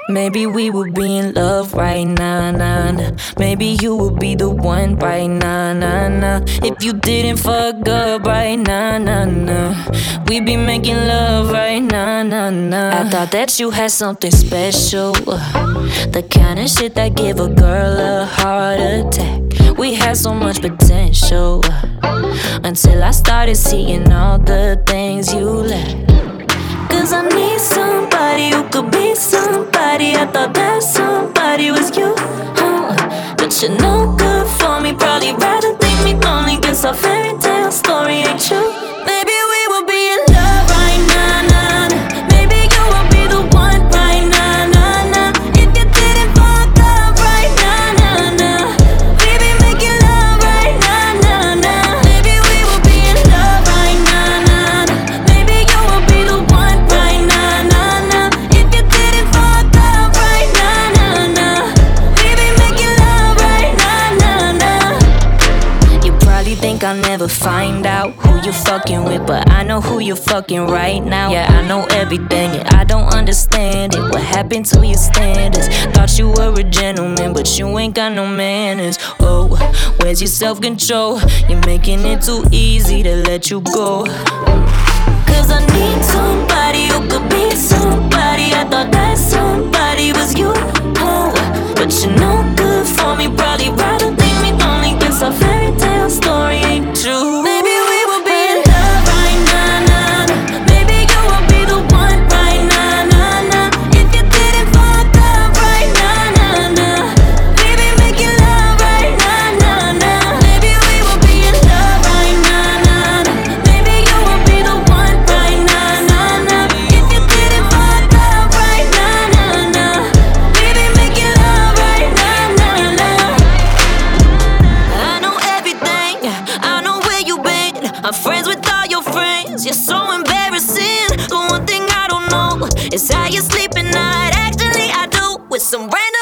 Maybe we would be in love right now, nah, nah. Maybe you would be the one right now, nah, nah. If you didn't fuck up right now, nah, nah. We'd be making love right now, nah, nah. I thought that you had something special, the kind of shit that give a girl a heart attack. We had so much potential, until I started seeing all the things you lack. Cause I need somebody who could be somebody. I thought that somebody was you, but you're no good for me. Probably rather think me lonely. Guess our fairy tale story ain't true. Maybe we will be in love right now, nah, nah. Maybe you will be the one right now, nah, nah. If you didn't fuck up right now, nah, nah. We be making love right now, nah, nah. Maybe we will be in love right now, nah, nah. Maybe you will be the one right now, nah, nah. If you didn't fuck up right now, nah, nah. We be making love right now, nah, nah. You probably think I'll never find out who you're fucking with, but I know who you're fucking right now. Yeah, I know everything, and I don't understand it. What happened to your standards? Thought you were a gentleman, but you ain't got no manners. Oh, where's your self-control? You're making it too easy to let you go. Cause I need somebody who could be somebody. I thought that somebody was you, but you're no good for me. Probably rather think me lonely. Guess our fairy tale story ain't true. Maybe we will be in love right now, nah, nah. Maybe you will be the one right now, nah, nah. If you didn't fuck up right now, nah, nah. We be making love right now, nah, nah. Maybe we will be in love right now, nah, nah. Maybe you will be the one right now, nah, nah. If you didn't fuck up right now, nah, nah. We be making love right now, nah, nah. I know everything, I know where you been. I'm friends with all your friends, you're so embarrassing. The one thing I don't know is how you sleep at night. Actually, I do, with some random